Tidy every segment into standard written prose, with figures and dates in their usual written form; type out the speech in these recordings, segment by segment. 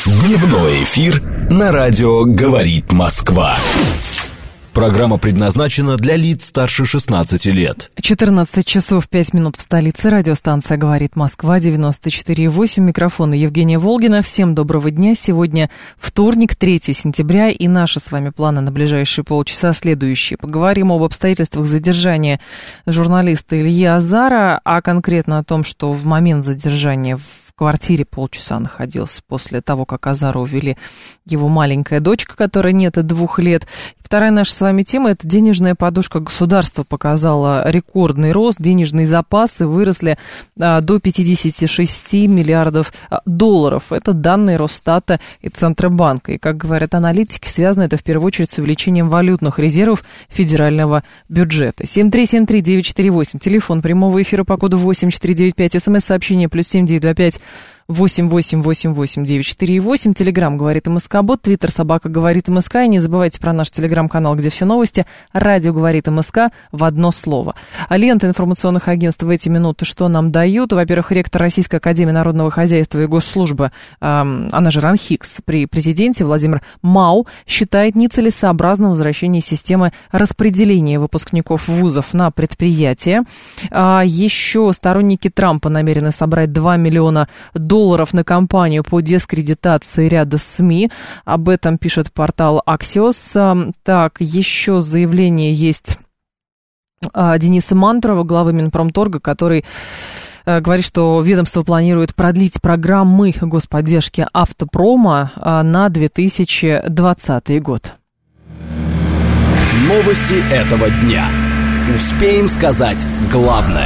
Дневной эфир на радио «Говорит Москва». Программа предназначена для лиц старше 16 лет. 14 часов 5 минут в столице. Радиостанция «Говорит Москва», 94,8. Микрофон Евгения Волгина. Всем доброго дня. Сегодня вторник, 3 сентября. И наши с вами планы на ближайшие полчаса следующие. Поговорим об обстоятельствах задержания журналиста Ильи Азара, а конкретно о том, что в момент задержания в квартире полчаса находился после того, как Азара увели его маленькая дочка, которой нет и 2 лет. Вторая наша с вами тема – это денежная подушка государства показала рекордный рост. Денежные запасы выросли до 56 миллиардов долларов. Это данные Росстата и Центробанка. И, как говорят аналитики, связано это в первую очередь с увеличением валютных резервов федерального бюджета. 7373948, телефон прямого эфира по коду 8495, смс-сообщение +7 925 8888948, телеграм «Говорит МСК-бот», твиттер «Собака говорит МСК». И не забывайте про наш телеграм-канал, где все новости. Радио «Говорит МСК» в одно слово. А лента информационных агентств в эти минуты что нам дают? Во-первых, ректор Российской академии народного хозяйства и госслужбы, она же РАНХИКС, при президенте Владимир Мау считает нецелесообразным возвращение системы распределения выпускников вузов на предприятия. Еще сторонники Трампа намерены собрать $2 миллиона на кампанию по дискредитации ряда СМИ. Об этом пишет портал Axios. Так, еще заявление есть Дениса Мантурова, главы Минпромторга, который говорит, что ведомство планирует продлить программы господдержки автопрома на 2020 год. Новости этого дня. Успеем сказать главное.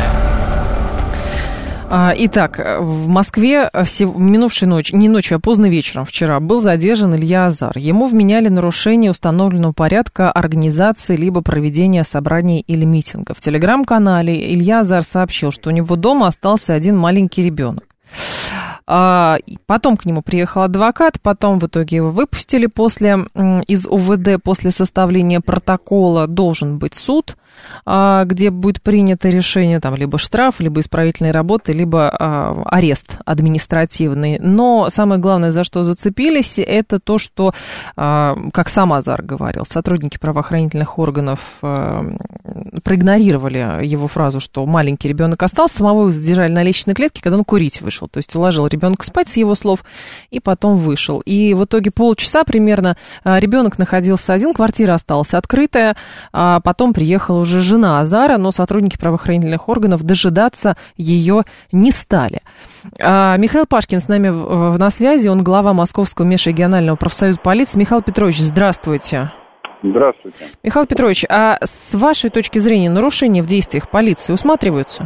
Итак, в Москве минувшей ночью, не ночью, а поздно вечером вчера был задержан Илья Азар. Ему вменяли нарушение установленного порядка организации либо проведения собраний или митингов. В телеграм-канале Илья Азар сообщил, что у него дома остался один маленький ребенок. Потом к нему приехал адвокат, потом в итоге его выпустили из УВД после составления протокола. Должен быть суд, где будет принято решение, там, либо штраф, либо исправительные работы, либо арест административный. Но самое главное, за что зацепились, это то, что, как сам Азар говорил, сотрудники правоохранительных органов проигнорировали его фразу, что маленький ребенок остался, самого его задержали на лестничной клетке, когда он курить вышел. То есть уложил ребенка спать, с его слов, и потом вышел. И в итоге полчаса примерно ребенок находился один, квартира осталась открытая, а потом приехала уже жена Азара, но сотрудники правоохранительных органов дожидаться ее не стали. Михаил Пашкин с нами на связи, он глава Московского межрегионального профсоюза полиции. Михаил Петрович, здравствуйте. Здравствуйте. Михаил Петрович, а с вашей точки зрения нарушения в действиях полиции усматриваются?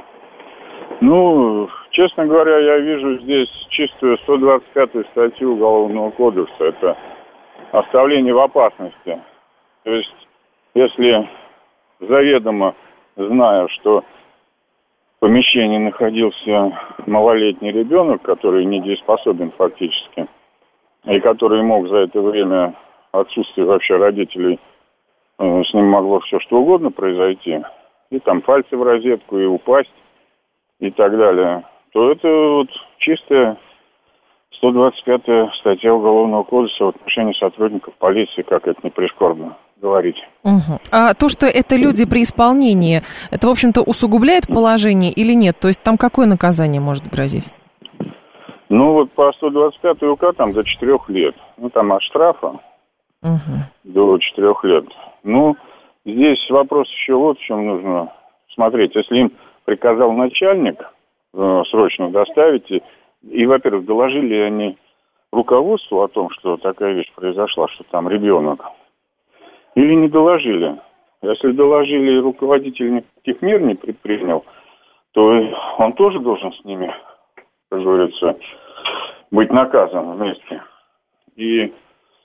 Честно говоря, я вижу здесь чистую 125-ю статью Уголовного кодекса. Это оставление в опасности. То есть, если заведомо, зная, что в помещении находился малолетний ребенок, который недееспособен фактически, и который мог за это время отсутствия вообще родителей, с ним могло все что угодно произойти, и там пальцы в розетку, и упасть, и так далее, то это вот чистая 125-я статья Уголовного кодекса в отношении сотрудников полиции, как это не прискорбно говорить. Угу. А то, что это люди при исполнении, это, в общем-то, усугубляет положение или нет? То есть там какое наказание может грозить? По 125 УК там до 4 лет. Там от штрафа до 4 лет. Здесь вопрос еще вот в чем нужно смотреть. Если им приказал начальник срочно доставить, и, во-первых, доложили они руководству о том, что такая вещь произошла, что там ребенок, или не доложили. Если доложили, и руководитель никаких мер не предпринял, то он тоже должен с ними, как говорится, быть наказан вместе. И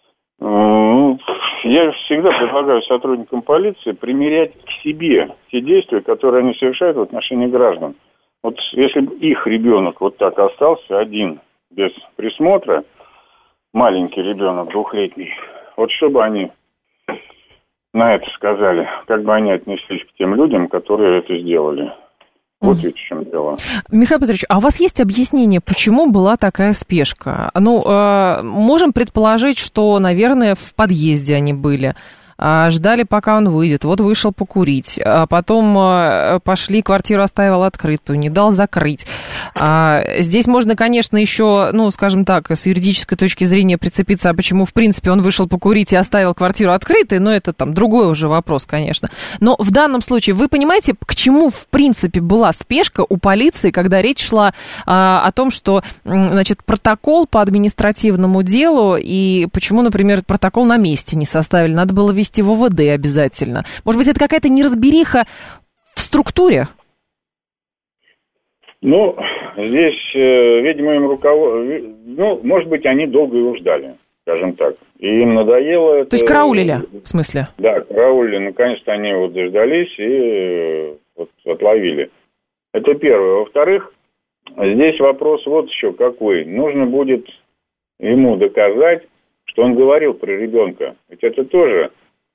я всегда предлагаю сотрудникам полиции примерять к себе те действия, которые они совершают в отношении граждан. Вот если бы их ребенок вот так остался один, без присмотра, маленький ребенок, 2-летний, вот что бы они на это сказали, как бы они отнеслись к тем людям, которые это сделали. Вот ведь в чем дело. Михаил Петрович, а у вас есть объяснение, почему была такая спешка? Можем предположить, что, наверное, в подъезде они были. Ждали, пока он выйдет. Вот вышел покурить. Потом пошли, квартиру оставил открытую, не дал закрыть. Здесь можно, конечно, еще, скажем так, с юридической точки зрения прицепиться, а почему, в принципе, он вышел покурить и оставил квартиру открытой, но это там другой уже вопрос, конечно. Но в данном случае вы понимаете, к чему, в принципе, была спешка у полиции, когда речь шла о том, что, протокол по административному делу, и почему, например, протокол на месте не составили, надо было вести в ОВД обязательно. Может быть, это какая-то неразбериха в структуре? Здесь, видимо, им может быть, они долго его ждали, скажем так. И им надоело это. То есть караулили, в смысле? Да, караулили. Наконец-то они его дождались и отловили. Это первое. Во-вторых, здесь вопрос вот еще какой. Нужно будет ему доказать, что он говорил про ребенка. Ведь это тоже...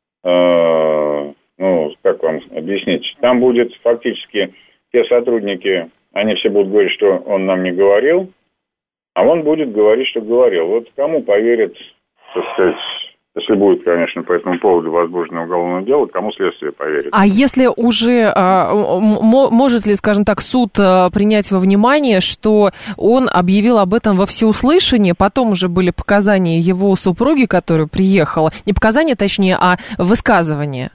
как вам объяснить? Там будет фактически те сотрудники, они все будут говорить, что он нам не говорил, а он будет говорить, что говорил. Вот кому поверит, так сказать, если будет, конечно, по этому поводу возбуждено уголовное дело, кому следствие поверит. А если уже, может ли, скажем так, суд принять во внимание, что он объявил об этом во всеуслышание, потом уже были показания его супруги, которая приехала, не показания, точнее, а высказывания?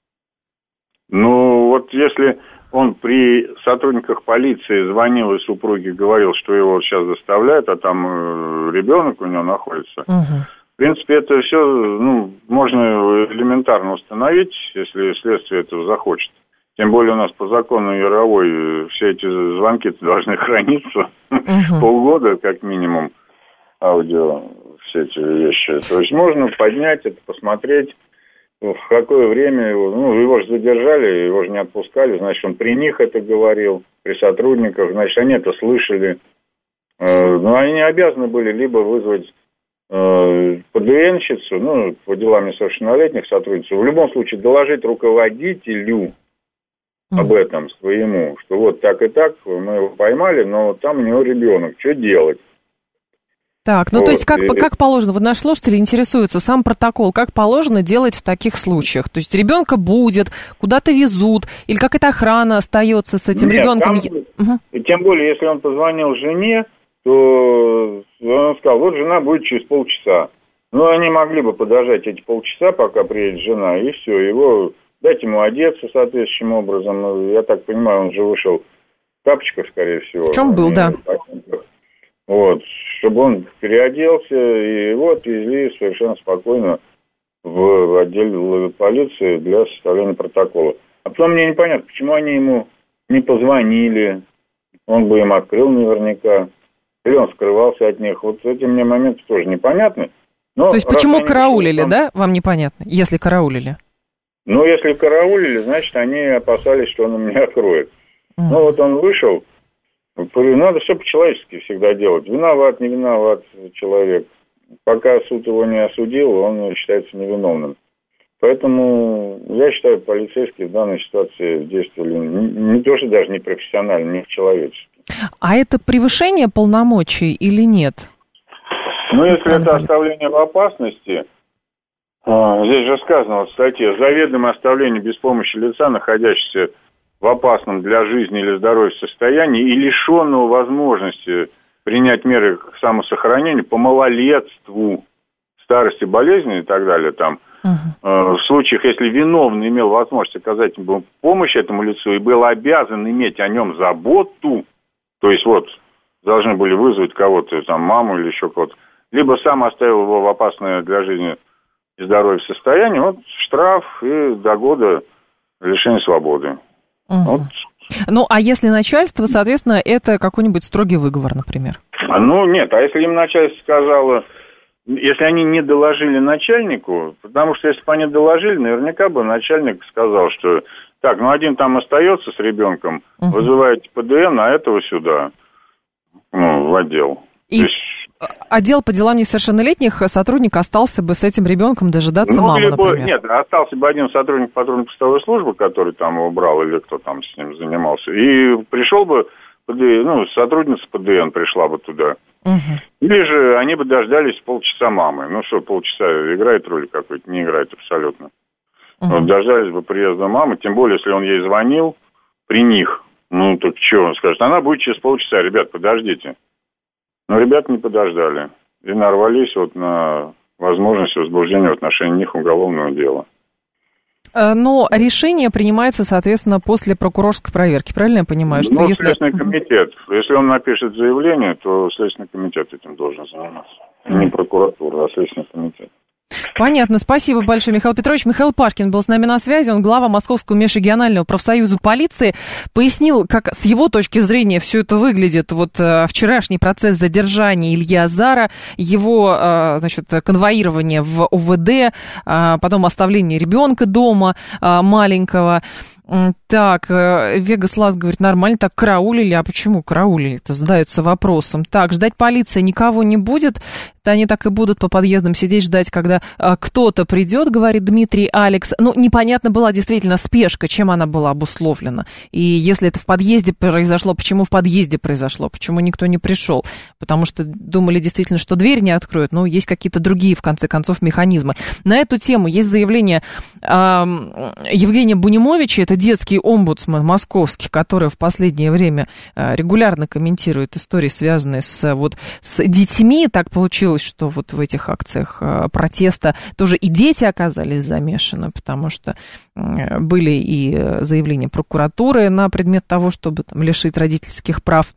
Если он при сотрудниках полиции звонил и супруге говорил, что его сейчас заставляют, а там ребенок у него находится... В принципе, это все, можно элементарно установить, если следствие этого захочет. Тем более у нас по закону Яровой все эти звонки должны храниться полгода, как минимум, аудио, все эти вещи. То есть можно поднять это, посмотреть, в какое время его же задержали, его же не отпускали, значит, он при них это говорил, при сотрудниках, значит, они это слышали. Но они не обязаны были либо вызвать ПДНщицу, по делам несовершеннолетних сотрудницу, в любом случае доложить руководителю об этом своему, что вот так и так, мы его поймали, но там у него ребенок, что делать? Так, то есть как положено, вот наш слушатель интересуется, сам протокол, как положено делать в таких случаях? То есть ребенка будет, куда-то везут, или какая-то охрана остается с этим ребенком? И тем более, если он позвонил жене, то он сказал, вот жена будет через полчаса. Они могли бы подождать эти полчаса, пока приедет жена, и все, его дать ему одеться соответствующим образом. Я так понимаю, он же вышел в тапочках, скорее всего. В чем был, да. Чтобы он переоделся, и его отвезли совершенно спокойно в отдел полиции для составления протокола. А потом мне непонятно, почему они ему не позвонили, он бы им открыл наверняка. Или он скрывался от них. Вот эти мне моменты тоже непонятны. То есть почему караулили, да? Вам непонятно, если караулили? Если караулили, значит, они опасались, что он им не откроет. Он вышел. Надо все по-человечески всегда делать. Виноват, не виноват человек. Пока суд его не осудил, он считается невиновным. Поэтому я считаю, полицейские в данной ситуации действовали не то, что даже не профессионально, не по-человечески. А это превышение полномочий или нет? Если это оставление в опасности, здесь же сказано в статье, заведомое оставление без помощи лица, находящегося в опасном для жизни или здоровья состоянии и лишенного возможности принять меры к самосохранению по малолетству, старости, болезни и так далее, в случаях, если виновный имел возможность оказать ему помощь этому лицу и был обязан иметь о нем заботу, то есть должны были вызвать кого-то, маму или еще кого-то, либо сам оставил его в опасное для жизни и здоровья состояние, штраф и до года лишения свободы. А если начальство, соответственно, это какой-нибудь строгий выговор, например? Нет, а если им начальство сказало, если они не доложили начальнику, потому что если бы они доложили, наверняка бы начальник сказал, что так, один там остается с ребенком, вызываете ПДН, а этого сюда, в отдел. отдел по делам несовершеннолетних сотрудник остался бы с этим ребенком дожидаться мамы, например? Нет, остался бы один сотрудник патрульно-постовой службы, который там его брал или кто там с ним занимался, и пришел бы, сотрудница ПДН пришла бы туда. Или же они бы дождались полчаса мамы. Полчаса играет роль какой-то? Не играет абсолютно. Дождались бы приезда мамы, тем более, если он ей звонил при них. Так что он скажет? Она будет через полчаса. Ребят, подождите. Но ребят не подождали. И нарвались на возможность возбуждения в отношении них уголовного дела. Но решение принимается, соответственно, после прокурорской проверки. Правильно я понимаю? Что Следственный комитет. Если он напишет заявление, то Следственный комитет этим должен заниматься. Не прокуратура, а Следственный комитет. Понятно. Спасибо большое, Михаил Петрович. Михаил Пашкин был с нами на связи. Он глава Московского межрегионального профсоюза полиции. Пояснил, как с его точки зрения все это выглядит. Вчерашний процесс задержания Ильи Азара, его, конвоирование в УВД, потом оставление ребенка дома маленького. Так, Вегас Лас говорит, нормально, так караулили. А почему караулили-то? Задаются вопросом. Так, ждать полиции никого не будет. Они так и будут по подъездам сидеть, ждать, когда кто-то придет, говорит Дмитрий Алекс. Непонятно была действительно спешка, чем она была обусловлена. И если это в подъезде произошло, почему в подъезде произошло? Почему никто не пришел? Потому что думали действительно, что дверь не откроют. Есть какие-то другие, в конце концов, механизмы. На эту тему есть заявление Евгения Бунимовича, это детский омбудсмен московский, который в последнее время регулярно комментирует истории, связанные с детьми. Так получилось, что в этих акциях протеста тоже и дети оказались замешаны, потому что были и заявления прокуратуры на предмет того, чтобы лишить родительских прав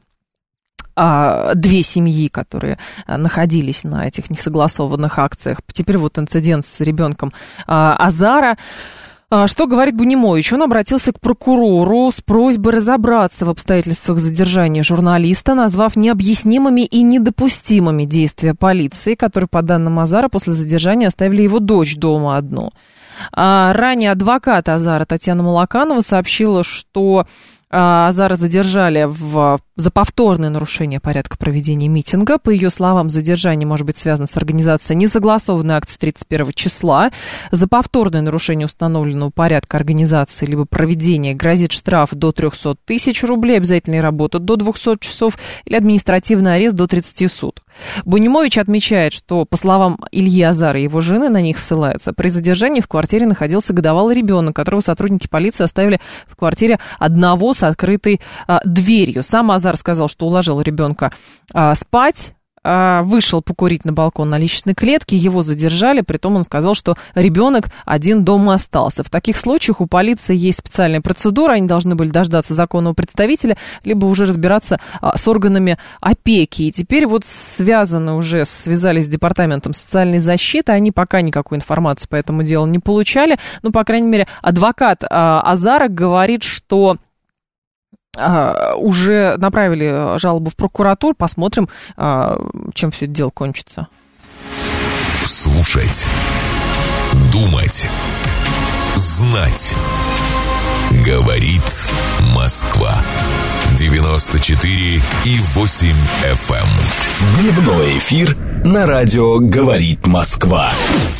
две семьи, которые находились на этих несогласованных акциях. Теперь инцидент с ребенком Азара. Что говорит Бунимович? Он обратился к прокурору с просьбой разобраться в обстоятельствах задержания журналиста, назвав необъяснимыми и недопустимыми действия полиции, которые, по данным Азара, после задержания оставили его дочь дома одну. Ранее адвокат Азара Татьяна Малаканова сообщила, что Азара задержали за повторное нарушение порядка проведения митинга. По ее словам, задержание может быть связано с организацией несогласованной акции 31 числа. За повторное нарушение установленного порядка организации либо проведения грозит штраф до 300 тысяч рублей, обязательная работа до 200 часов или административный арест до 30 суток. Бунимович отмечает, что, по словам Ильи Азара и его жены, на них ссылается, при задержании в квартире находился годовалый ребенок, которого сотрудники полиции оставили в квартире одного с открытой дверью. Сам Азар сказал, что уложил ребенка спать, вышел покурить на балкон на личной клетке, его задержали, притом он сказал, что ребенок один дома остался. В таких случаях у полиции есть специальная процедура, они должны были дождаться законного представителя, либо уже разбираться с органами опеки. И теперь связались с Департаментом социальной защиты, они пока никакой информации по этому делу не получали, по крайней мере, адвокат Азара говорит, что уже направили жалобу в прокуратуру. Посмотрим, чем все это дело кончится. Слушать, думать, знать. Говорит Москва. 94,8 FM. Дневной эфир на радио «Говорит Москва».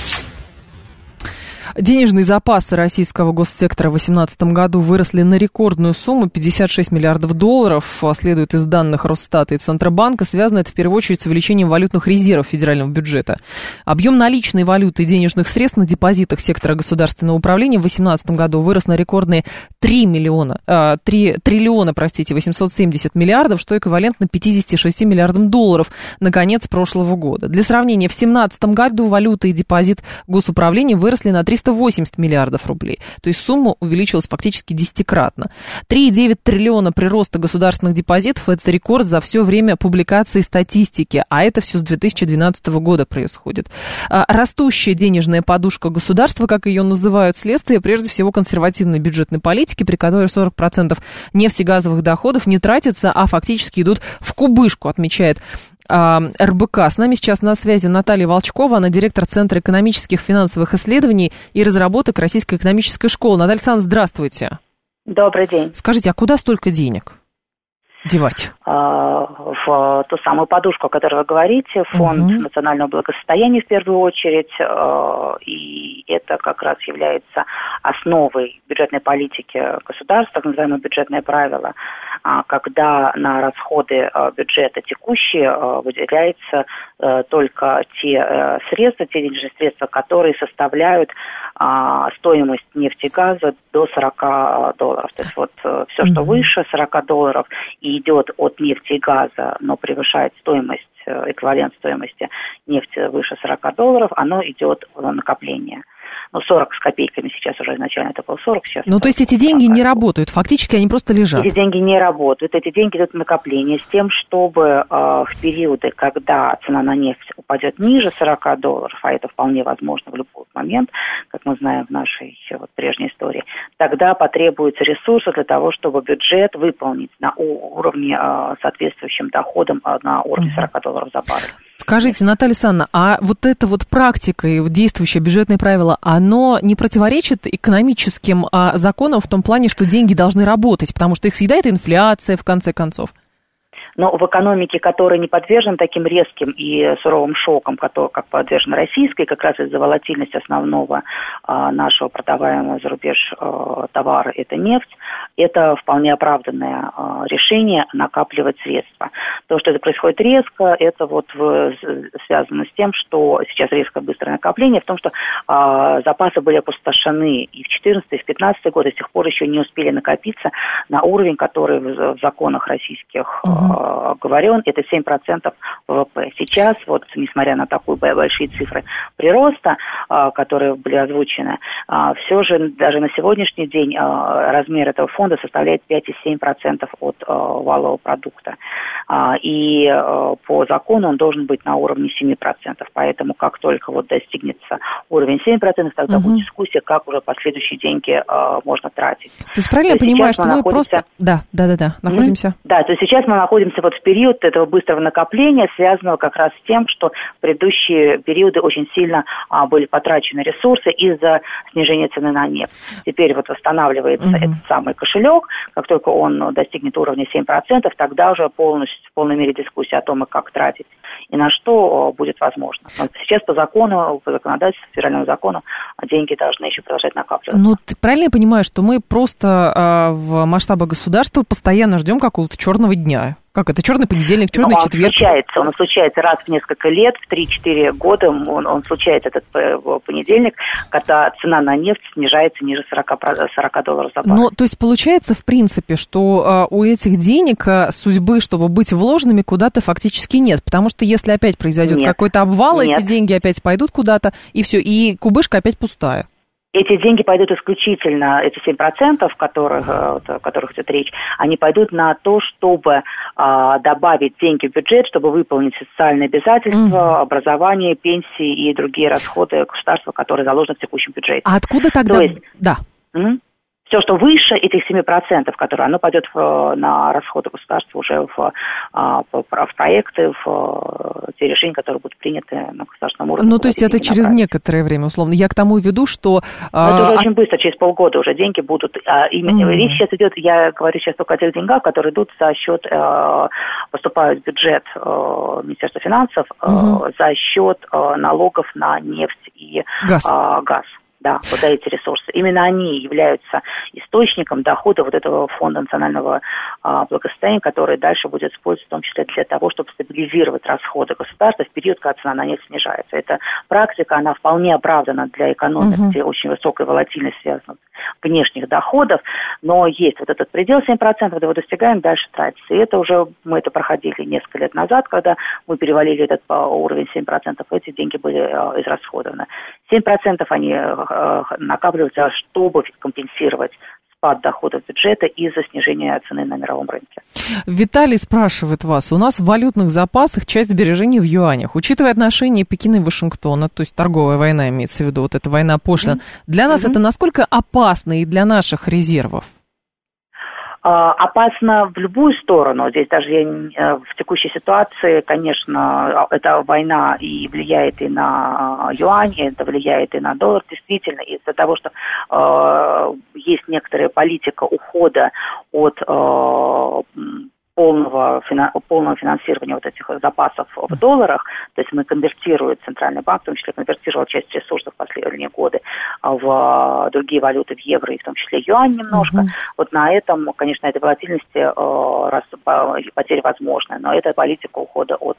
Денежные запасы российского госсектора в 2018 году выросли на рекордную сумму 56 миллиардов долларов, следует из данных Росстата и Центробанка. Связано это в первую очередь с увеличением валютных резервов федерального бюджета. Объем наличной валюты и денежных средств на депозитах сектора государственного управления в 2018 году вырос на рекордные 3 триллиона 870 миллиардов, что эквивалентно 56 миллиардам долларов на конец прошлого года. Для сравнения, в 2017 году валюта и депозит госуправления выросли на 380 миллиардов рублей. То есть сумма увеличилась фактически 10-кратно. 3,9 триллиона прироста государственных депозитов – это рекорд за все время публикации статистики, а это все с 2012 года происходит. Растущая денежная подушка государства, как ее называют, следствие прежде всего консервативной бюджетной политики, при которой 40% нефтегазовых доходов не тратятся, а фактически идут в кубышку, отмечает РБК. С нами сейчас на связи Наталья Волчкова, она директор Центра экономических и финансовых исследований и разработок Российской экономической школы. Наталья Александровна, здравствуйте. Добрый день. Скажите, а куда столько денег? девать? В ту самую подушку, о которой вы говорите, фонд национального благосостояния в первую очередь, и это как раз является основой бюджетной политики государства, так называемое бюджетное правило, когда на расходы бюджета текущие выделяются только те средства, те денежные средства, которые составляют стоимость нефти и газа до $40. То есть вот все, что выше $40 и идет от нефти и газа, но превышает стоимость, эквивалент стоимости нефти выше $40, оно идет в накопление. 40 с копейками сейчас уже изначально это было 40, сейчас. То есть эти деньги не работают, фактически они просто лежат? Эти деньги не работают, эти деньги идут в накопление с тем, чтобы в периоды, когда цена на нефть упадет ниже $40, а это вполне возможно в любой момент, как мы знаем в нашей прежней истории, тогда потребуются ресурсы для того, чтобы бюджет выполнить на уровне соответствующим доходам на уровне $40 за баррель. Скажите, Наталья Александровна, а вот эта вот практика и действующее бюджетное правило, оно не противоречит экономическим законам в том плане, что деньги должны работать, потому что их съедает инфляция, в конце концов? Но в экономике, которая не подвержена таким резким и суровым шокам, как подвержена российской, как раз из-за волатильности основного нашего продаваемого за рубеж товара, это нефть, это вполне оправданное решение накапливать средства. То, что это происходит резко, это связано с тем, что сейчас резко быстрое накопление, в том, что запасы были опустошены и в 2014, и в 2015 год, и с тех пор еще не успели накопиться на уровень, который в законах российских оговорен, это 7% ВВП. Сейчас, несмотря на такие большие цифры прироста, которые были озвучены, все же даже на сегодняшний день размер этого фонда составляет 5,7% от валового продукта. И по закону он должен быть на уровне 7%. Поэтому как только достигнется уровень 7%, тогда будет дискуссия, как уже последующие деньги можно тратить. То есть правильно я понимаю, что мы просто... Да, находимся. Да, то есть сейчас мы находимся в период этого быстрого накопления, связанного как раз с тем, что в предыдущие периоды очень сильно были потрачены ресурсы из-за снижения цены на нефть. Теперь восстанавливается этот самый кошелек, как только он достигнет уровня 7%, тогда уже в полной мере дискуссия о том, как тратить и на что будет возможно. Но сейчас по законодательству, федеральному закону, деньги должны еще продолжать накапливаться. Правильно я понимаю, что мы просто в масштабах государства постоянно ждем какого-то черного дня? Как это? Черный понедельник, черный четверг? Он случается раз в несколько лет, в 3-4 года он случается, этот понедельник, когда цена на нефть снижается ниже $40 за баррель. То есть получается, в принципе, что у этих денег судьбы, чтобы быть вложенными, куда-то фактически нет. Потому что если опять произойдет какой-то обвал, эти деньги опять пойдут куда-то, и все, и кубышка опять пустая. Эти деньги пойдут исключительно, эти 7%, о которых идет речь, они пойдут на то, чтобы добавить деньги в бюджет, чтобы выполнить социальные обязательства, образование, пенсии и другие расходы государства, которые заложены в текущем бюджете. А откуда тогда... То есть, все, что выше этих 7%, которые оно пойдет на расходы государства уже в проекты, в те решения, которые будут приняты на государственном уровне. То есть это через некоторое время, условно. Я к тому веду, что... Это уже очень быстро, через полгода уже деньги будут. Речь сейчас идет, я говорю сейчас только о тех деньгах, которые идут за счет, поступают в бюджет Министерства финансов за счет налогов на нефть и газ. Да, эти ресурсы. Именно они являются источником дохода этого фонда национального благосостояния, который дальше будет использоваться в том числе для того, чтобы стабилизировать расходы государства в период, когда цена на нефть снижается. Эта практика, она вполне оправдана для экономики, где очень высокая волатильность связана с внешних доходов, но есть этот предел 7%, когда его достигаем, дальше тратится. И это уже, мы это проходили несколько лет назад, когда мы перевалили этот уровень 7%, эти деньги были израсходованы. 7% они накапливаются, чтобы компенсировать спад доходов бюджета из-за снижения цены на мировом рынке. Виталий спрашивает вас, у нас в валютных запасах часть сбережений в юанях. Учитывая отношения Пекина и Вашингтона, то есть торговая война имеется в виду, эта война пошлин, для нас это насколько опасно и для наших резервов? Опасно в любую сторону. Здесь даже в текущей ситуации, конечно, эта война и влияет и на юань, это влияет и на доллар, действительно, из-за того, что есть некоторая политика ухода от полного финансирования вот этих запасов в долларах, то есть мы конвертируем, Центральный банк в том числе конвертировал часть ресурсов в последние годы в другие валюты, в евро и в том числе юань немножко. Вот на этом, конечно, этой волатильности потери возможны, но это политика ухода от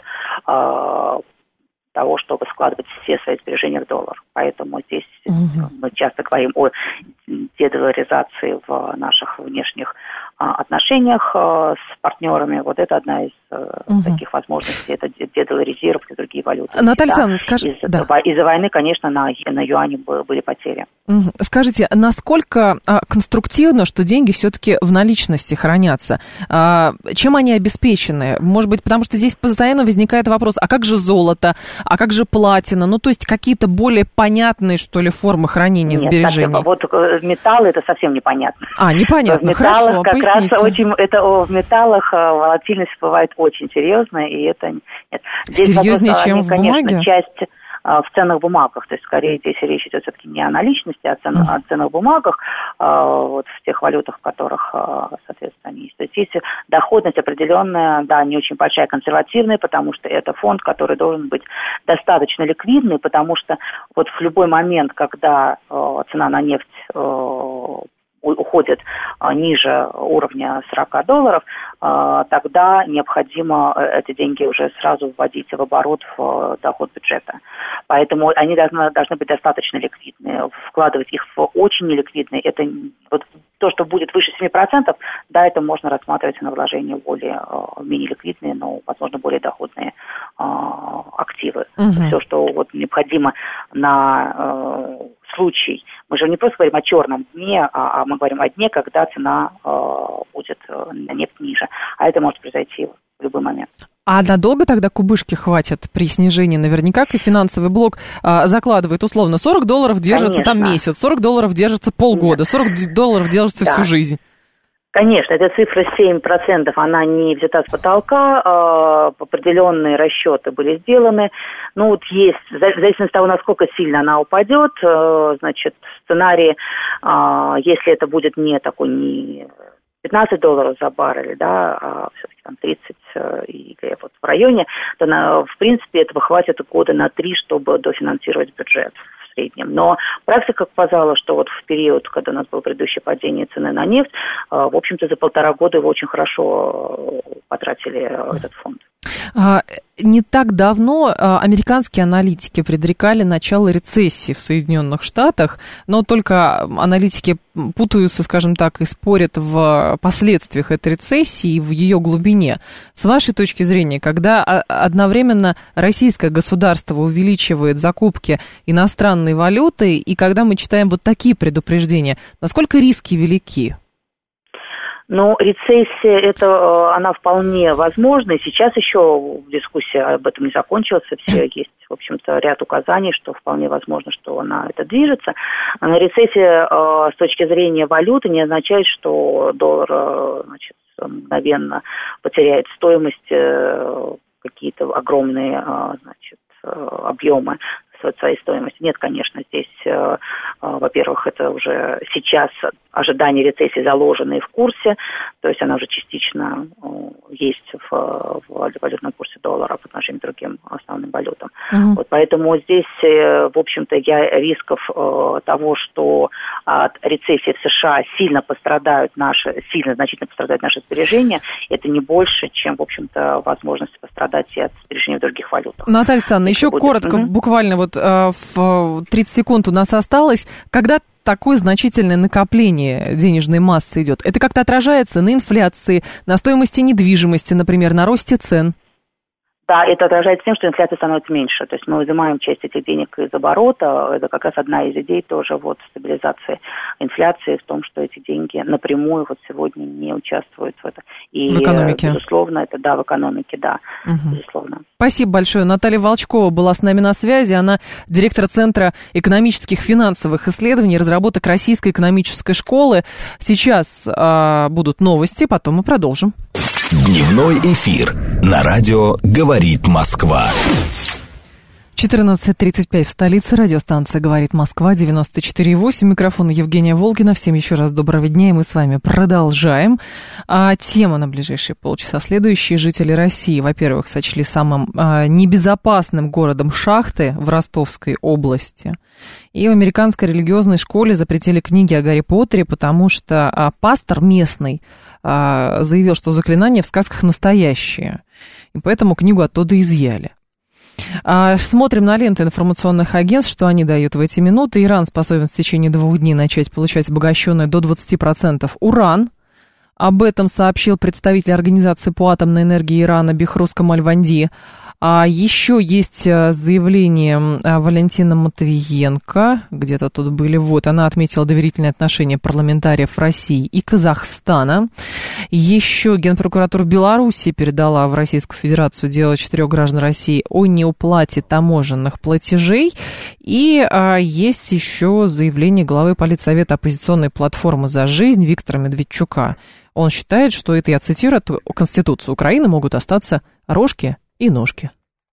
того, чтобы складывать все свои сбережения в доллар. Поэтому здесь мы часто говорим о дедоларизации в наших внешних отношениях с партнерами. Вот это одна из таких возможностей, это дедоларизировать и другие валюты. Наталья Александровна, скажите... Из-за войны, конечно, на юане были потери. Скажите, насколько конструктивно, что деньги все-таки в наличности хранятся? Чем они обеспечены? Может быть, потому что здесь постоянно возникает вопрос, а как же золото, а как же платина? Ну, то есть какие-то более понятные, что ли, формы хранения сбережений? Нет, вот металлы это совсем непонятно. Непонятно, хорошо, поясните. В металлах волатильность бывает очень серьезная, и это нет. Здесь серьезнее, чем в бумаге? Конечно, часть в ценных бумагах, то есть скорее здесь речь идет все-таки не о наличности, а о ценных бумагах, вот в тех валютах, в которых, соответственно, они есть. То есть есть доходность определенная, да, не очень большая, консервативная, потому что это фонд, который должен быть достаточно ликвидный, потому что вот в любой момент, когда цена на нефть уходит ниже уровня $40, тогда необходимо эти деньги уже сразу вводить в оборот в доход бюджета. Поэтому они должны быть достаточно ликвидные. Вкладывать их в очень неликвидные, это вот то, что будет выше 7%, да, это можно рассматривать на вложения более менее ликвидные, но, возможно, более доходные активы. Все, что вот необходимо на случай. Мы же не просто говорим о черном дне, а мы говорим о дне, когда цена будет на нефть ниже. А это может произойти в любой момент. А надолго тогда кубышки хватит при снижении? Наверняка и финансовый блок закладывает условно $40 держится, конечно, там месяц, $40 держится полгода, $40 держится всю жизнь. Конечно, эта цифра 7%, она не взята с потолка, определенные расчеты были сделаны. Ну вот есть, в зависимости от того, насколько сильно она упадет, значит, сценарий, если это будет не такой, не $15 за баррель, да, а все-таки там 30 или вот в районе, то, в принципе, этого хватит года на 3, чтобы дофинансировать бюджет в среднем. Но практика показала, что вот в период, когда у нас было предыдущее падение цены на нефть, в общем-то, за 1,5 года его очень хорошо потратили этот фонд. Не так давно американские аналитики предрекали начало рецессии в Соединенных Штатах, но только аналитики путаются, скажем так, и спорят в последствиях этой рецессии и в ее глубине. С вашей точки зрения, когда одновременно российское государство увеличивает закупки иностранной валюты, и когда мы читаем вот такие предупреждения, насколько риски велики? Ну, рецессия, она вполне возможна, и сейчас еще дискуссия об этом не закончилась, все есть, в общем-то, ряд указаний, что вполне возможно, что она это движется. Но рецессия с точки зрения валюты не означает, что доллар, значит, мгновенно потеряет стоимость, какие-то огромные, значит, объемы своей стоимости. Нет, конечно, здесь, во-первых, это уже сейчас ожидания рецессии заложены в курсе, то есть она уже частично есть в валютном курсе доллара по отношению к другим основным валютам. Вот поэтому здесь, в общем-то, рисков того, что от рецессии в США сильно значительно пострадают наши сбережения, это не больше, чем, в общем-то, возможность пострадать и от сбережений в других валютах. Наталья Александровна, еще коротко, буквально вот в 30 секунд у нас осталось. Когда такое значительное накопление денежной массы идет? Это как-то отражается на инфляции, на стоимости недвижимости, например, на росте цен? Да, это отражается тем, что инфляция становится меньше. То есть мы изымаем часть этих денег из оборота. Это как раз одна из идей тоже вот стабилизации инфляции в том, что эти деньги напрямую вот сегодня не участвуют в этом. И, в экономике. Безусловно, это да, в экономике, да, безусловно. Спасибо большое. Наталья Волчкова была с нами на связи. Она директор Центра экономических финансовых исследований и разработок Российской экономической школы. Сейчас будут новости, потом мы продолжим. Дневной эфир на радио «Говорит Москва». 14:35 в столице. Радиостанция «Говорит Москва», 94,8. Микрофон Евгения Волгина. Всем еще раз доброго дня, и мы с вами продолжаем. Тема на ближайшие полчаса следующие. Жители России, во-первых, сочли самым небезопасным городом шахты в Ростовской области. И в американской религиозной школе запретили книги о Гарри Поттере, потому что пастор местный заявил, что заклинания в сказках настоящие. И поэтому книгу оттуда изъяли. Смотрим на ленты информационных агентств, что они дают в эти минуты. Иран способен в течение 2 дней начать получать обогащенный до 20% уран. Об этом сообщил представитель Организации по атомной энергии Ирана Бехрус Камальванди. А еще есть заявление Валентины Матвиенко, где-то тут были, вот, она отметила доверительные отношения парламентариев России и Казахстана. Еще Генпрокуратура Беларуси передала в Российскую Федерацию дело 4 граждан России о неуплате таможенных платежей. И есть еще заявление главы Политсовета оппозиционной платформы «За жизнь» Виктора Медведчука. Он считает, что, это я цитирую, Конституцию Украины могут остаться рожки и ножки.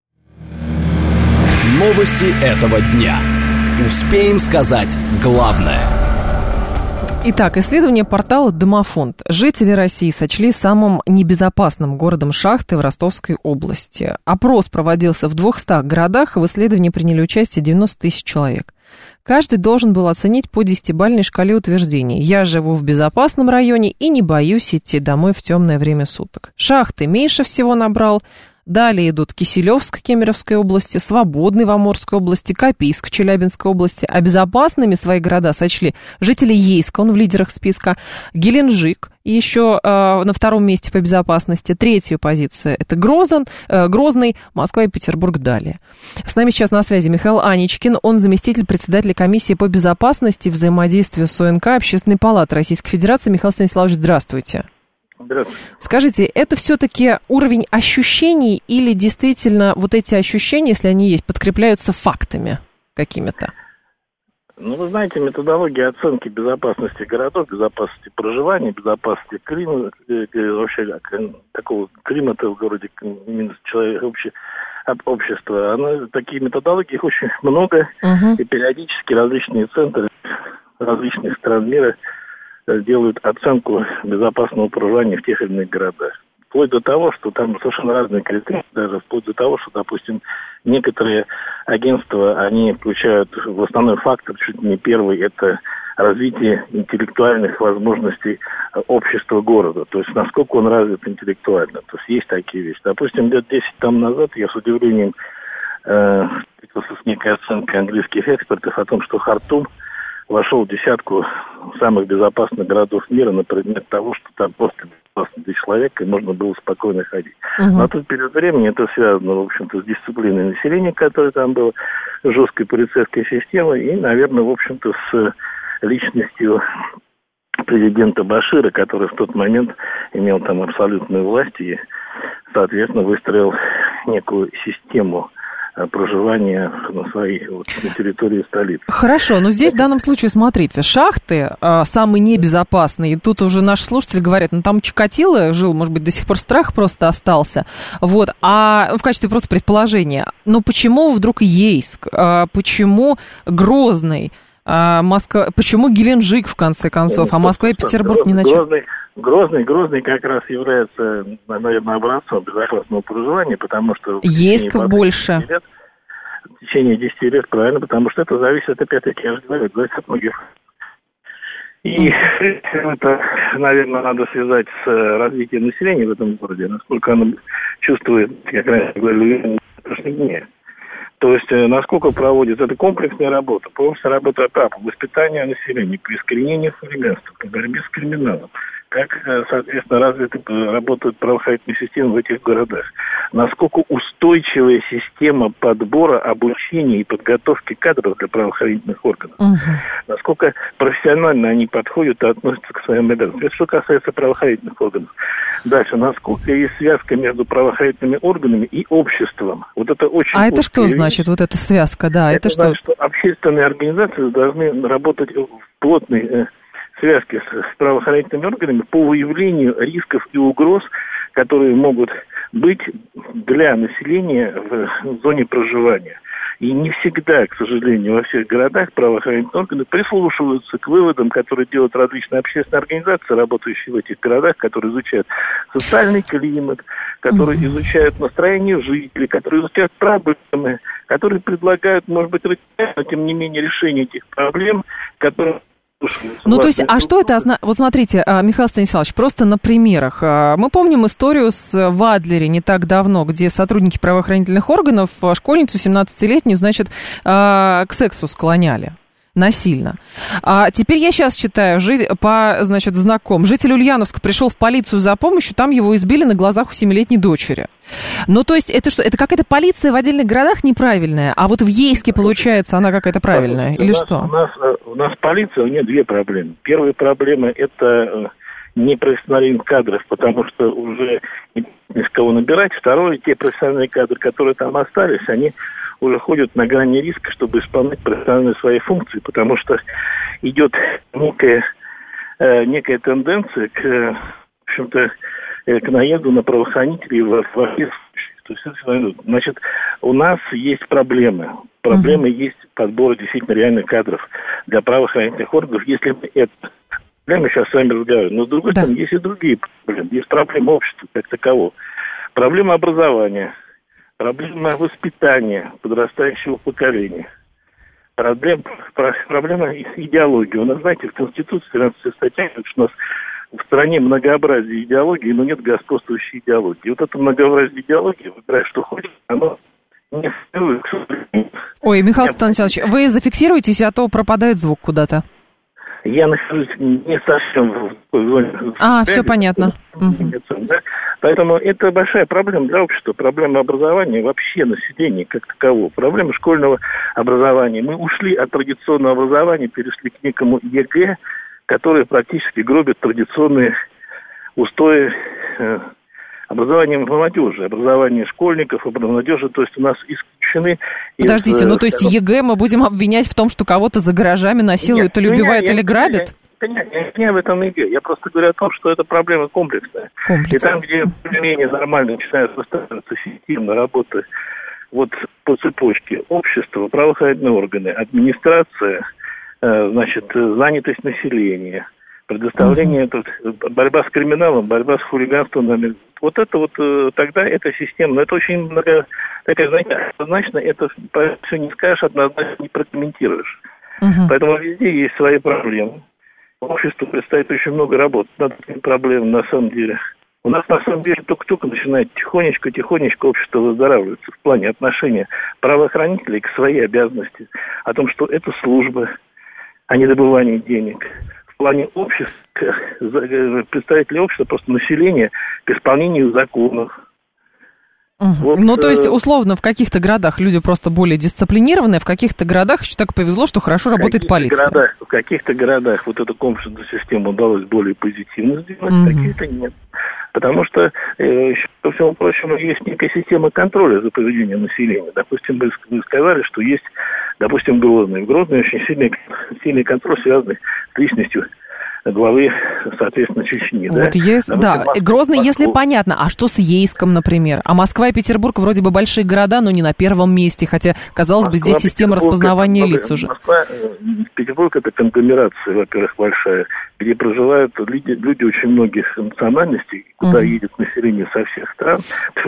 Новости этого дня. Успеем сказать главное. Итак, исследование портала «Домофонд». Жители России сочли самым небезопасным городом шахты в Ростовской области. Опрос проводился в 200 городах, в исследовании приняли участие 90 тысяч человек. Каждый должен был оценить по 10-бальной шкале утверждений. Я живу в безопасном районе и не боюсь идти домой в темное время суток. Шахты меньше всего набрал. Далее идут Киселевск Кемеровской области, Свободный в Амурской области, Копейск в Челябинской области. А безопасными свои города сочли жители Ейска, он в лидерах списка, Геленджик, еще на 2-м месте по безопасности. 3-я позиция – это Грозный, Москва и Петербург далее. С нами сейчас на связи Михаил Аничкин, он заместитель председателя комиссии по безопасности и взаимодействию с ОНК Общественной палаты Российской Федерации. Михаил Станиславович, здравствуйте. Здравствуйте. Скажите, это все-таки уровень ощущений или действительно вот эти ощущения, если они есть, подкрепляются фактами какими-то? Ну, вы знаете, методология оценки безопасности городов, безопасности проживания, безопасности климата, вообще такого климата в городе, общества, такие методологии, их очень много, и периодически различные центры различных стран мира делают оценку безопасного проживания в тех или иных городах. Вплоть до того, что там совершенно разные критерии, даже вплоть до того, что, допустим, некоторые агентства, они включают в основной фактор, чуть не первый, это развитие интеллектуальных возможностей общества города, то есть насколько он развит интеллектуально. То есть есть такие вещи. Допустим, лет 10 там назад я с удивлением встретился с некой оценкой английских экспертов о том, что Хартум вошел в 10 самых безопасных городов мира на предмет того, что там просто безопасно для человека, и можно было спокойно ходить. Но тут перед временем это связано, в общем-то, с дисциплиной населения, которое там было, с жесткой полицейской системой и, наверное, в общем-то, с личностью президента Башира, который в тот момент имел там абсолютную власть и, соответственно, выстроил некую систему проживания на своей на территории столицы. Хорошо, но здесь в данном случае, смотрите, шахты самые небезопасные, и тут уже наши слушатели говорят, ну там Чикатило жил, может быть, до сих пор страх просто остался, вот, а в качестве просто предположения, но почему вдруг Ейск, почему Грозный, Москва, почему Геленджик, в конце концов, а Москва и Петербург не начали? Грозный как раз является, наверное, образцом безопасного проживания, потому что... Ейск больше. В течение 10 лет, правильно, потому что это зависит, опять-таки, я же говорю, зависит от многих. И это, наверное, надо связать с развитием населения в этом городе, насколько оно чувствует, как раньше говорили, дне. То есть, насколько проводится эта комплексная работа, полностью работа по воспитанию населения, по искоренению хулиганства, по борьбе с криминалом. Как, соответственно, развиты работают правоохранительные системы в этих городах. Насколько устойчивая система подбора, обучения и подготовки кадров для правоохранительных органов. Насколько профессионально они подходят и относятся к своим обязанностям. Это что касается правоохранительных органов. Дальше, насколько есть связка между правоохранительными органами и обществом. Вот это очень... А это что значит, вот эта связка? Да, это что? Значит, что общественные организации должны работать в плотной связки с правоохранительными органами по выявлению рисков и угроз, которые могут быть для населения в зоне проживания. И не всегда, к сожалению, во всех городах правоохранительные органы прислушиваются к выводам, которые делают различные общественные организации, работающие в этих городах, которые изучают социальный климат, которые изучают настроение жителей, которые изучают проблемы, которые предлагают, может быть, радикально, но тем не менее решение этих проблем, которые... Ну, то есть, а что это означает? Вот смотрите, Михаил Станиславович, просто на примерах. Мы помним историю в Адлере не так давно, где сотрудники правоохранительных органов школьницу 17-летнюю, значит, к сексу склоняли насильно. А теперь я сейчас читаю, значит, знаком. Житель Ульяновска пришел в полицию за помощью, там его избили на глазах у 7-летней дочери. Ну, то есть, это что, это какая-то полиция в отдельных городах неправильная, а вот в Ейске, получается, она какая-то правильная, или что? У нас полиция, у нее две проблемы. Первая проблема – это непрофессионализм кадров, потому что уже не с кого набирать. Второе, те профессиональные кадры, которые там остались, они уже ходят на грани риска, чтобы исполнять профессиональные свои функции, потому что идет некая тенденция к наезду на правоохранителей во всех случаях. Значит, у нас есть проблемы. Проблемы есть подбор действительно реальных кадров для правоохранительных органов, если мы это... Мы сейчас с вами разговариваем. Но, с другой стороны, есть и другие проблемы. Есть проблема общества как такового. Проблема образования. Проблема воспитания подрастающего поколения. Проблема идеологии. У нас, знаете, в Конституции 13 статья, что у нас в стране многообразие идеологии, но нет господствующей идеологии. И вот это многообразие идеологии, выбирай, что хочешь, оно не стоит, к сожалению. Ой, Михаил Станиславович, вы зафиксируйтесь, а то пропадает звук куда-то. Я нахожусь не совсем в зоне... все понятно. Да? Поэтому это большая проблема для общества. Проблема образования вообще населения как такового. Проблема школьного образования. Мы ушли от традиционного образования, перешли к некому ЕГЭ, которое практически гробит традиционные устои образования молодежи, образования школьников, молодежи. То есть у нас исключены... Подождите, то есть ЕГЭ мы будем обвинять в том, что кого-то за гаражами насилуют, или убивают, или грабят? Нет, не об этом ЕГЭ. Я просто говорю о том, что это проблема комплексная. И там, где более-менее нормально начинают выстраиваться системно работы вот по цепочке общества, правоохранительные органы, администрация, занятость населения, предоставление, борьба с криминалом, борьба с хулиганством. Вот это вот тогда эта система, но это очень такая, знаете, однозначно это все не скажешь, однозначно не прокомментируешь. Поэтому везде есть свои проблемы. Обществу предстоит очень много работы над этими проблемами на самом деле. У нас на самом деле только-только начинает тихонечко общество выздоравливается в плане отношения правоохранителей к своей обязанности, о том, что это служба, а не добывание денег. В плане общества, представителей общества, просто населения к исполнению законов. Вот, то есть, условно, в каких-то городах люди просто более дисциплинированные, в каких-то городах еще так повезло, что хорошо работает полиция. В каких-то городах вот эту комплексную систему удалось более позитивно сделать, в каких-то нет. Потому что, по всему прочему, есть некая система контроля за поведением населения. Допустим, вы сказали, что есть, допустим, Грозный. В Грозный очень сильный контроль, связанный с личностью главы, соответственно, Чечни. Вот есть, Грозный, если понятно. А что с Ейском, например? А Москва и Петербург вроде бы большие города, но не на первом месте, хотя, казалось бы, здесь система распознавания лиц уже. Петербург – это конгломерация, во-первых, большая, где проживают люди очень многих национальностей, куда едет население со всех стран,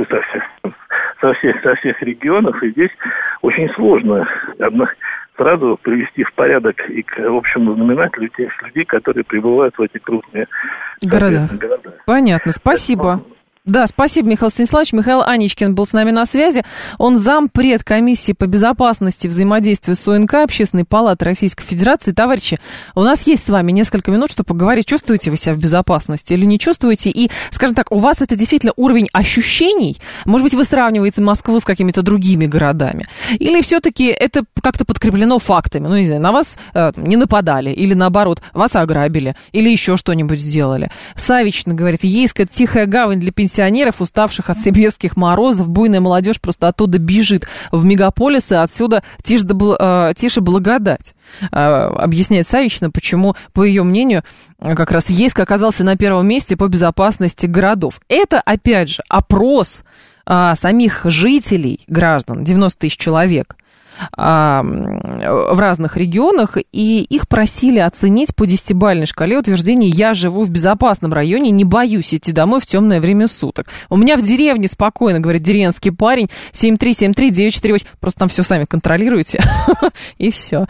со всех регионов, и здесь очень сложно сразу привести в порядок и к общему знаменателю тех людей, которые прибывают в эти крупные города. Понятно, спасибо. Да, спасибо, Михаил Станиславович. Михаил Аничкин был с нами на связи. Он зампред комиссии по безопасности взаимодействия с УНК Общественной палаты Российской Федерации. Товарищи, у нас есть с вами несколько минут, чтобы поговорить, чувствуете вы себя в безопасности или не чувствуете. И, скажем так, у вас это действительно уровень ощущений? Может быть, вы сравниваете Москву с какими-то другими городами? Или все-таки это как-то подкреплено фактами? Ну, не знаю, на вас не нападали, или наоборот, вас ограбили, или еще что-нибудь сделали. Савична говорит, Ейск — это тихая гавань для пенсионеров, уставших от сибирских морозов, буйная молодежь просто оттуда бежит в мегаполисы, отсюда тише благодать. Объясняет Савична, почему, по ее мнению, как раз Ейск оказался на первом месте по безопасности городов. Это, опять же, опрос самих жителей, граждан, 90 тысяч человек. в разных регионах, и их просили оценить по 10-бальной шкале утверждение «я живу в безопасном районе, не боюсь идти домой в темное время суток». У меня в деревне спокойно, говорит деревенский парень, 7373948, просто там все сами контролируете, и все.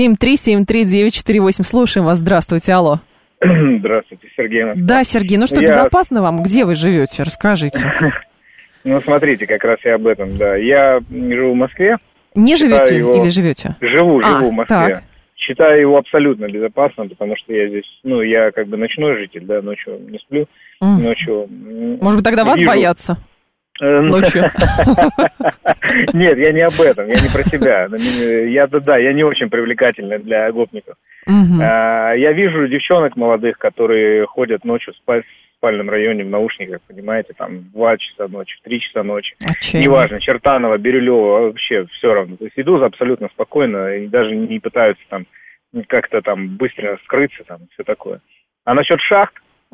7373948, слушаем вас, здравствуйте, алло. Здравствуйте, Сергей. Да, Сергей, ну что, безопасно вам? Где вы живете? Расскажите. Ну, смотрите, как раз и об этом, да. Я живу в Москве. Не живете или живете? Живу в Москве. Так. Считаю его абсолютно безопасным, потому что я здесь, я как бы ночной житель, да, ночью не сплю, ночью... Может быть, тогда вас боятся? Ночью. Нет, я не об этом, я не про себя. Я не очень привлекательный для гопников. Я вижу девчонок молодых, которые ходят ночью в спальном районе в наушниках, понимаете, там 2 часа ночи, 3 часа ночи. Неважно, Чертанова, Бирюлева, вообще все равно. То есть идут абсолютно спокойно и даже не пытаются там как-то там быстро скрыться, там все такое. А насчет шахт,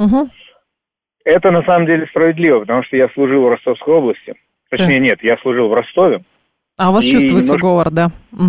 это на самом деле справедливо, потому что я служил в Ростовской области. Точнее, нет, я служил в Ростове. А у вас чувствуется говор, да?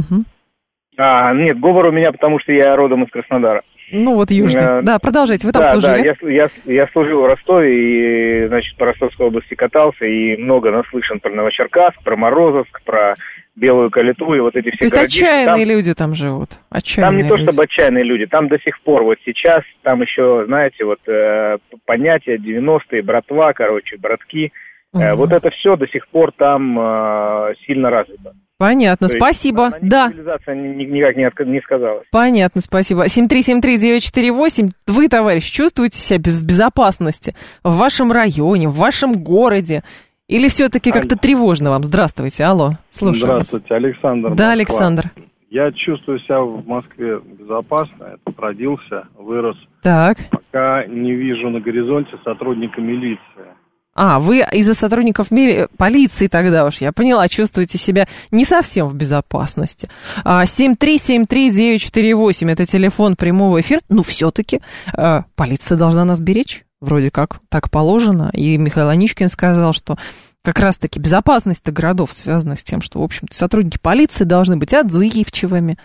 Нет, говор у меня, потому что я родом из Краснодара. Ну вот южный. Да, продолжайте, вы там служили? Да, я служил в Ростове и, значит, по Ростовской области катался, и много наслышан про Новочеркасск, про Морозовск, про Белую Калитву и вот эти все городишки. То есть отчаянные люди там живут? Там не то чтобы отчаянные люди, там до сих пор, вот сейчас, там еще, знаете, вот понятие 90-е, братва, братки, вот это все до сих пор там сильно развито. Понятно, спасибо. Да. Цивилизация никак не сказалась. Понятно, спасибо. 7373948. Вы, товарищ, чувствуете себя в безопасности в вашем районе, в вашем городе? Или все-таки как-то тревожно вам? Здравствуйте, алло, слушаю вас. Здравствуйте, Александр. Да, Александр. Я чувствую себя в Москве безопасно. Я тут родился, вырос. Так. Пока не вижу на горизонте сотрудника милиции. Вы из-за сотрудников полиции тогда уж, я поняла, чувствуете себя не совсем в безопасности. 7373948, это телефон прямого эфира. Ну, все-таки полиция должна нас беречь, вроде как так положено. И Михаил Аничкин сказал, что как раз-таки безопасность городов связана с тем, что, в общем-то, сотрудники полиции должны быть отзывчивыми,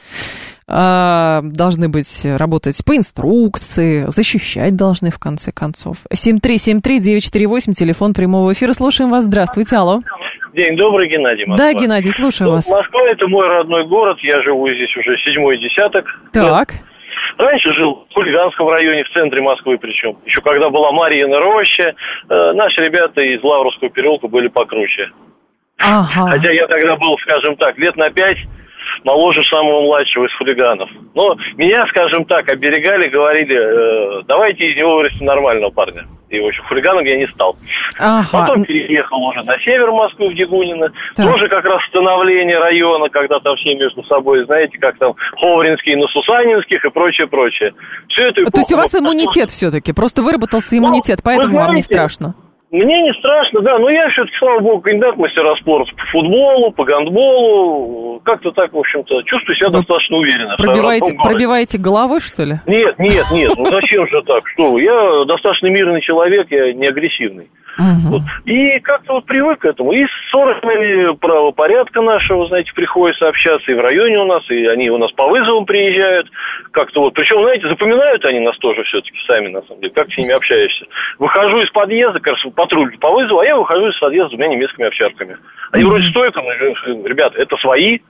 должны быть работать по инструкции, защищать должны, в конце концов. 7373948, телефон прямого эфира. Слушаем вас. Здравствуйте, алло. День добрый, Геннадий, Москва. Да, Геннадий, слушаю вас. Москва – это мой родной город, я живу здесь уже 7-й десяток. Так. Раньше жил в Хулиганском районе, в центре Москвы причем. Еще когда была Марьина роща, наши ребята из Лавровского переулка были покруче. Хотя я тогда был, скажем так, лет на 5 моложе самого младшего из хулиганов. Но меня, скажем так, оберегали, говорили, давайте из него вырастим нормального парня. И, в общем, хулиганом я не стал. Потом переехал уже на север Москвы, в Дегунино. Тоже как раз становление района, когда там все между собой, знаете, как там Ховринские на Сусанинских и прочее. Все это То есть у вас иммунитет все-таки, просто выработался иммунитет, поэтому вам не страшно? Мне не страшно, да, но я все-таки, слава богу, кандидат в мастера спорта по футболу, по гандболу, как-то так, в общем-то, чувствую себя достаточно уверенно. Пробиваете головой, что ли? Нет, ну зачем же так, что вы, я достаточно мирный человек, я не агрессивный. Вот. И как-то вот привык к этому. И с органами правопорядка нашего, знаете, приходится общаться и в районе у нас, и они у нас по вызовам приезжают. Как-то вот, причем, знаете, запоминают они нас тоже все-таки сами, на самом деле, как с ними общаешься. Выхожу из подъезда, кажется, патруль по вызову, а я выхожу из подъезда с 2 немецкими овчарками. Они вроде стоят, ребята, это свои.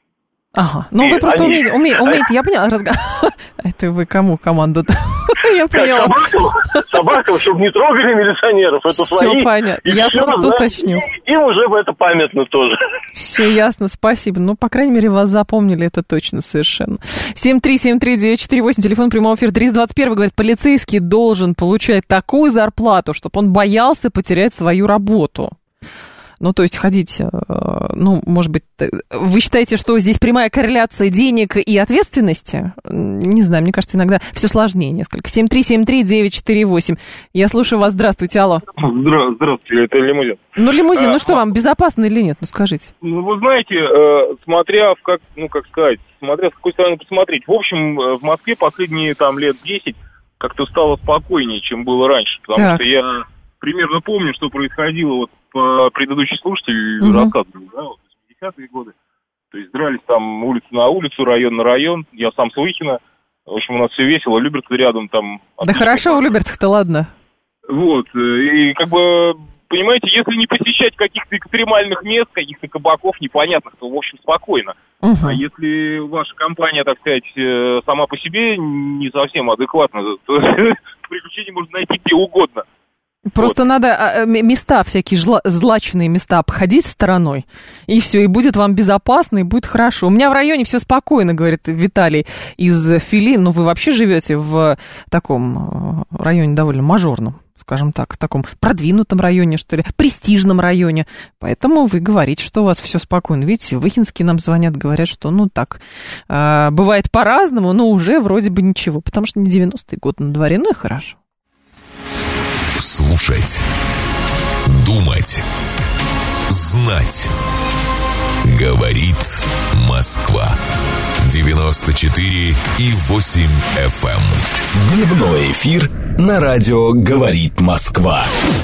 Ну вы просто умеете, я поняла, это вы кому команду-то? Я поняла. Собакам, чтобы не трогали милиционеров, это свои. Все понятно, я просто уточню. Им уже это памятно тоже. Все ясно, спасибо. Ну, по крайней мере, вас запомнили, это точно совершенно. 7373948, телефон прямого эфира. 321 говорит, полицейский должен получать такую зарплату, чтобы он боялся потерять свою работу. Ну, то есть ходить, может быть, вы считаете, что здесь прямая корреляция денег и ответственности? Не знаю, мне кажется, иногда все сложнее несколько. 7373948. Я слушаю вас. Здравствуйте, алло. Здравствуйте, это лимузин. Ну, лимузин, что вам, безопасно или нет? Ну, скажите. Ну, вы знаете, смотря с какой стороны посмотреть. В общем, в Москве последние лет 10 как-то стало спокойнее, чем было раньше. Потому что я примерно помню, что происходило предыдущий слушатель рассказывал, да, 80-е годы. То есть дрались там улица на улицу, район на район. Я сам с Выхина. В общем, у нас все весело. Люберцы рядом там. Да хорошо, у Люберцах-то ладно. Вот. И как бы, понимаете, если не посещать каких-то экстремальных мест, каких-то кабаков непонятных, то, в общем, спокойно. А если ваша компания, так сказать, сама по себе не совсем адекватна, то приключения можно найти где угодно. Просто вот. Надо места, всякие злачные места обходить стороной, и все, и будет вам безопасно, и будет хорошо. У меня в районе все спокойно, говорит Виталий из Филин. Ну, вы вообще живете в таком районе довольно мажорном, скажем так, в таком продвинутом районе, что ли, престижном районе. Поэтому вы говорите, что у вас все спокойно. Видите, выхинские нам звонят, говорят, что, ну, так, бывает по-разному, но уже вроде бы ничего, потому что не 90-й год на дворе, ну и хорошо. Слушать, думать, знать. Говорит Москва. 94,8 FM. Дневной эфир на радио «Говорит Москва».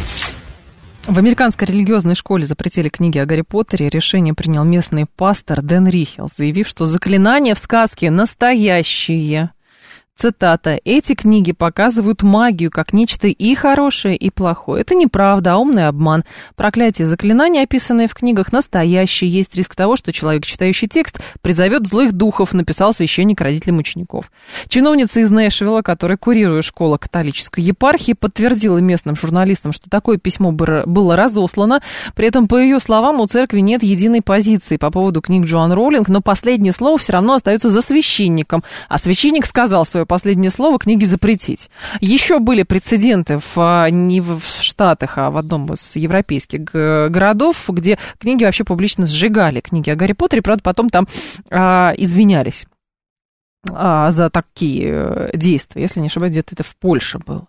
В американской религиозной школе запретили книги о Гарри Поттере. Решение принял местный пастор Дэн Рихел, заявив, что заклинания в сказке настоящие. Цитата. «Эти книги показывают магию как нечто и хорошее, и плохое. Это неправда, а умный обман. Проклятие заклинания, описанные в книгах, настоящие. Есть риск того, что человек, читающий текст, призовет злых духов», написал священник родителям учеников. Чиновница из Нэшвилла, которая курирует школу католической епархии, подтвердила местным журналистам, что такое письмо было разослано. При этом, по ее словам, у церкви нет единой позиции по поводу книг Джоан Роулинг, но последнее слово все равно остается за священником. А священник сказал свое последнее слово — книги запретить. Еще были прецеденты не в Штатах, а в одном из европейских городов, где книги вообще публично сжигали, книги о Гарри Поттере, правда, потом там извинялись за такие действия. Если не ошибаюсь, где-то это в Польше было.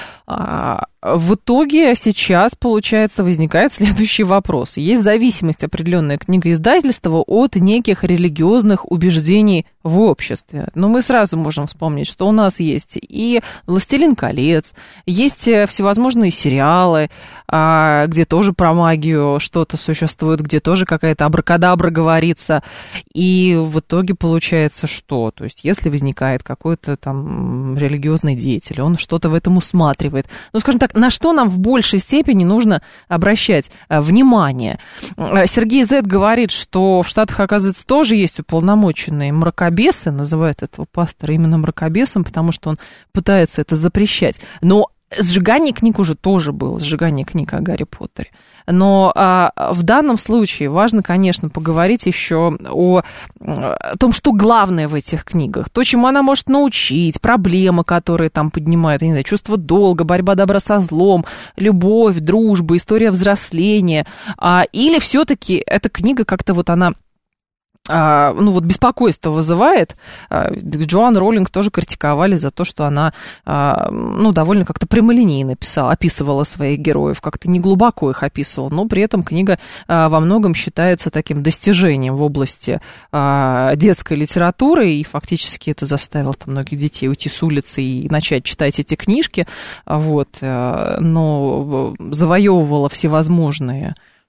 В итоге сейчас, получается, возникает следующий вопрос. Есть зависимость определенная книгоиздательства от неких религиозных убеждений в обществе. Но мы сразу можем вспомнить, что у нас есть и «Властелин колец», есть всевозможные сериалы, где тоже про магию что-то существует, где тоже какая-то абракадабра говорится. И в итоге получается что? То есть если возникает какой-то там религиозный деятель, он что-то в этом усматривает. Ну, скажем так, на что нам в большей степени нужно обращать внимание? Сергей Зет говорит, что в Штатах, оказывается, тоже есть уполномоченные мракобесы, называют этого пастора именно мракобесом, потому что он пытается это запрещать. Но сжигание книг уже тоже было, сжигание книг о Гарри Поттере. Но в данном случае важно, конечно, поговорить еще о том, что главное в этих книгах, то, чему она может научить, проблемы, которые там поднимают, я не знаю, чувство долга, борьба добра со злом, любовь, дружба, история взросления. Или все-таки эта книга как-то вот она... ну вот беспокойство вызывает. Джоан Роулинг тоже критиковали за то, что она, ну, довольно как-то прямолинейно описывала своих героев, как-то не глубоко их описывала, но при этом книга во многом считается таким достижением в области детской литературы, и фактически это заставило там многих детей уйти с улицы и начать читать эти книжки, вот, но завоевывала всевозможные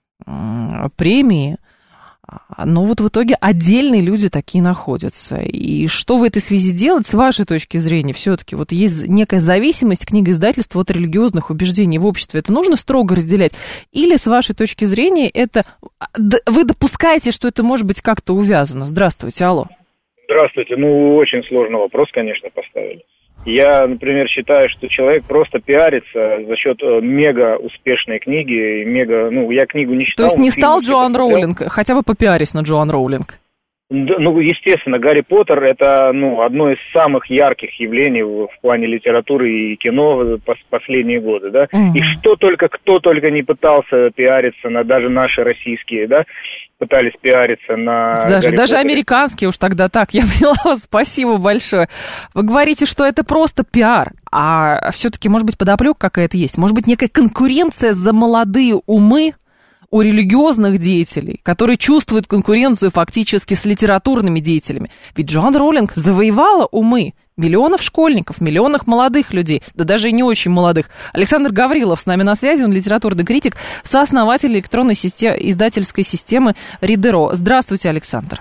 премии. Но вот в итоге отдельные люди такие находятся. И что в этой связи делать, с вашей точки зрения? Все-таки вот есть некая зависимость книгоиздательства от религиозных убеждений в обществе. Это нужно строго разделять? Или с вашей точки зрения это вы допускаете, что это может быть как-то увязано? Здравствуйте, алло. Здравствуйте. Ну, очень сложный вопрос, конечно, поставили. Я, например, считаю, что человек просто пиарится за счет мега успешной книги, мега, ну, я книгу не читал. То есть не стал Джоан Роулинг, хотя бы попиарись на Джоан Роулинг? Да, ну, естественно, Гарри Поттер — это, ну, одно из самых ярких явлений в плане литературы и кино в последние годы, да. И кто только не пытался пиариться на даже наши российские, да, пытались пиариться на даже американские уж тогда так. Я поняла вас, спасибо большое. Вы говорите, что это просто пиар, а все-таки, может быть, подоплека какая-то есть? Может быть, некая конкуренция за молодые умы у религиозных деятелей, которые чувствуют конкуренцию фактически с литературными деятелями? Ведь Джоан Роулинг завоевала умы миллионов школьников, миллионов молодых людей, да даже и не очень молодых. Александр Гаврилов с нами на связи, он литературный критик, сооснователь электронной издательской системы Ридеро. Здравствуйте, Александр.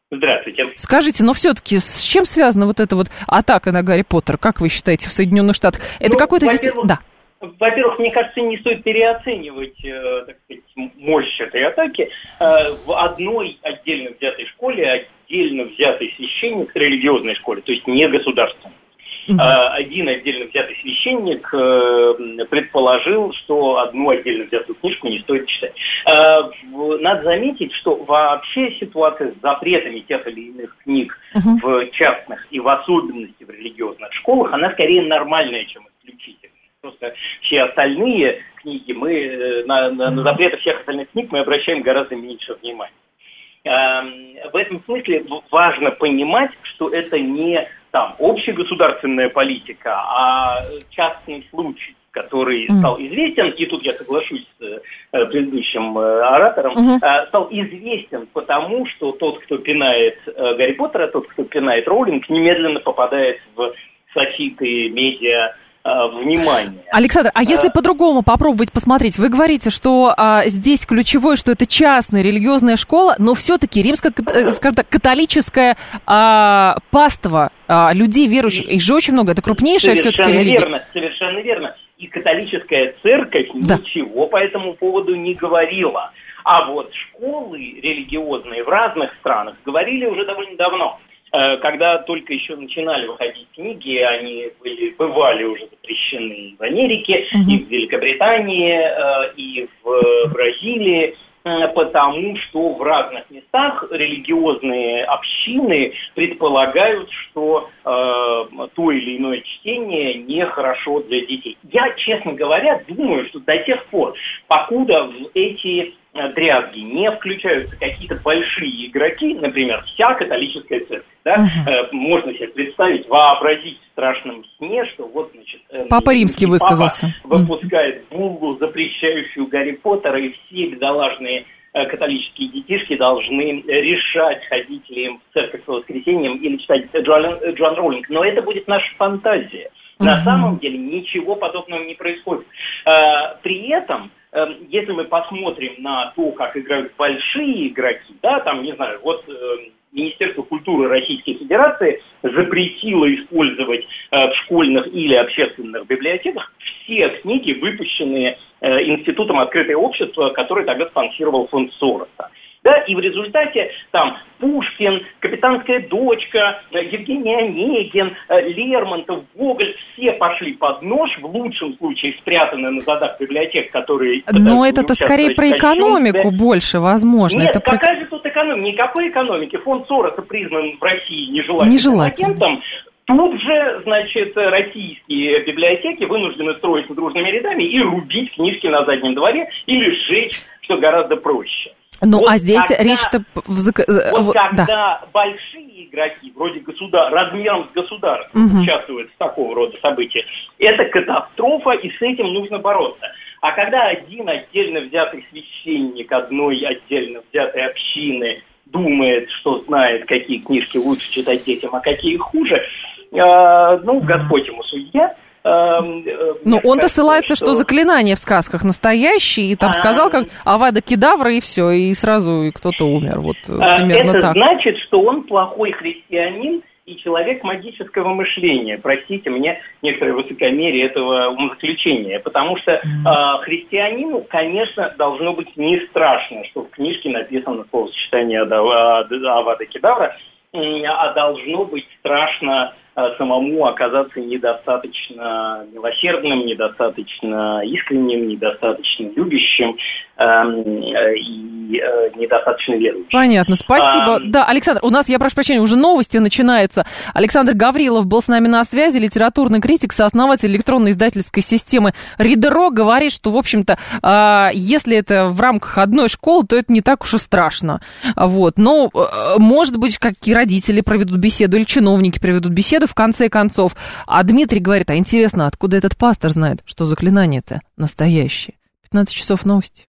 Здравствуйте. Скажите, но все-таки с чем связана вот эта вот атака на Гарри Поттера, как вы считаете, в Соединенных Штатах? Это какой-то... Да. Во-первых, мне кажется, не стоит переоценивать, так сказать, мощь этой атаки. В одной отдельно взятой школе отдельно взятый священник религиозной школе, то есть не государственной. Один отдельно взятый священник предположил, что одну отдельно взятую книжку не стоит читать. Надо заметить, что вообще ситуация с запретами тех или иных книг в частных и в особенности в религиозных школах, она скорее нормальная, чем исключительная. Просто все остальные книги, мы на запреты всех остальных книг мы обращаем гораздо меньше внимания. В этом смысле важно понимать, что это не общегосударственная политика, а частный случай, который стал известен, и тут я соглашусь с предыдущим оратором, стал известен потому, что тот, кто пинает Гарри Поттера, тот, кто пинает Роулинг, немедленно попадает в софиты, медиа, внимание. Александр, а если по-другому попробовать посмотреть? Вы говорите, что здесь ключевое, что это частная религиозная школа, но все-таки римская, скажем так, католическая паства людей верующих, их же очень много, это крупнейшая все-таки религия. Совершенно верно. И католическая церковь ничего по этому поводу не говорила. А вот школы религиозные в разных странах говорили уже довольно давно. Когда только еще начинали выходить книги, они бывали уже запрещены в Америке, и в Великобритании, и в Бразилии, потому что в разных местах религиозные общины предполагают, что то или иное чтение нехорошо для детей. Я, честно говоря, думаю, что до тех пор, покуда в эти дрязги не включаются какие-то большие игроки, например, вся католическая церковь, можно себе представить, вообразить в страшном сне, что вот, значит, Папа Римский высказался. Папа выпускает буллу, запрещающую Гарри Поттера, и все бедолажные католические детишки должны решать, ходить ли им в церковь по воскресеньям или читать Джоан Роулинг. Но это будет наша фантазия. На самом деле ничего подобного не происходит. При этом, если мы посмотрим на то, как играют большие игроки, Министерство культуры Российской Федерации запретило использовать в школьных или общественных библиотеках все книги, выпущенные Институтом «Открытое общество», который тогда спонсировал фонд Сороса. И в результате там Пушкин, «Капитанская дочка», Евгений Онегин, Лермонтов, Гоголь, все пошли под нож, в лучшем случае спрятаны на задах библиотек, которые... Но это-то скорее про экономику больше, возможно. Нет, какая же тут экономика? Никакой экономики. Фонд Сороса признан в России нежелательным агентом. Тут же, российские библиотеки вынуждены строиться дружными рядами и рубить книжки на заднем дворе или сжечь, что гораздо проще. А здесь речь-то... Когда большие игроки, вроде размером с государством, участвуют в такого рода событиях, это катастрофа, и с этим нужно бороться. А когда один отдельно взятый священник одной отдельно взятой общины думает, что знает, какие книжки лучше читать детям, а какие хуже, Господь ему судья. Но он-то ссылается, что заклинания в сказках настоящие, и там сказал, как Авада Кедавра, и все, и сразу кто-то умер. Вот примерно это так. Значит, что он плохой христианин и человек магического мышления. Простите мне некоторое высокомерие этого умозаключения, потому что христианину, конечно, должно быть не страшно, что в книжке написано словосочетание Авада Кедавра, а должно быть страшно самому оказаться недостаточно милосердным, недостаточно искренним, недостаточно любящим и недостаточно верующим. Понятно, спасибо. Да, Александр, у нас, я прошу прощения, уже новости начинаются. Александр Гаврилов был с нами на связи, литературный критик, сооснователь электронной издательской системы Ридеро, говорит, что, в общем-то, если это в рамках одной школы, то это не так уж и страшно. Но, может быть, какие родители проведут беседу или чиновники проведут беседу, в конце концов. А Дмитрий говорит, интересно, откуда этот пастор знает, что заклинания-то настоящие? 15 часов новости.